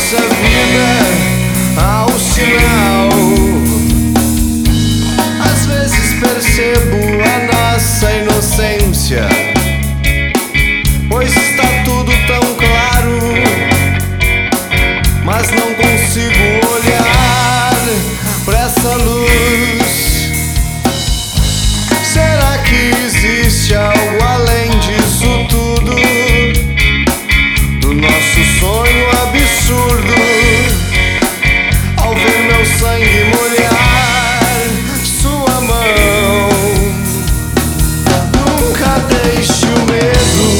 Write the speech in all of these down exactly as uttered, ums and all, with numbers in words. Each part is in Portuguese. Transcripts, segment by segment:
nossa vida ao sinal. Às vezes percebo a nossa inocência, pois está tudo tão claro, mas não consigo olhar pra essa luz. Será que existe algo além disso tudo? Do nosso sonho absurdo, ao ver meu sangue molhar sua mão. Nunca deixe o medo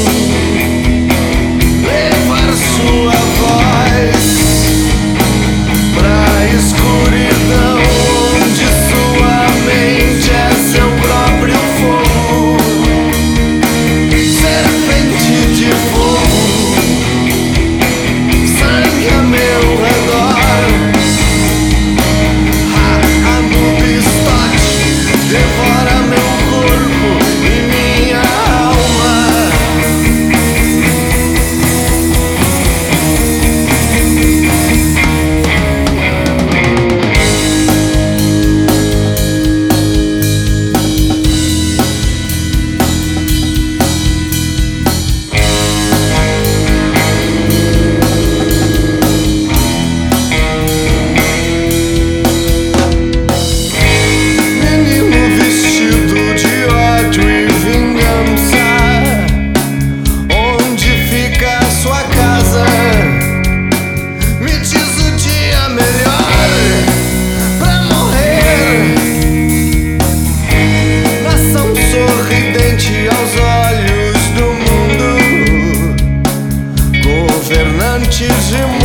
levar sua voz pra escuridão, onde sua mente é seu próprio fogo, serpente de fogo, sangue a meu redor. A Anubis devora meu corpo e minha alma. Menino vestido de ódio e vingança, onde fica a sua casa? Me diz o dia melhor pra morrer. Nação sorridente aos olhos do mundo, governantes de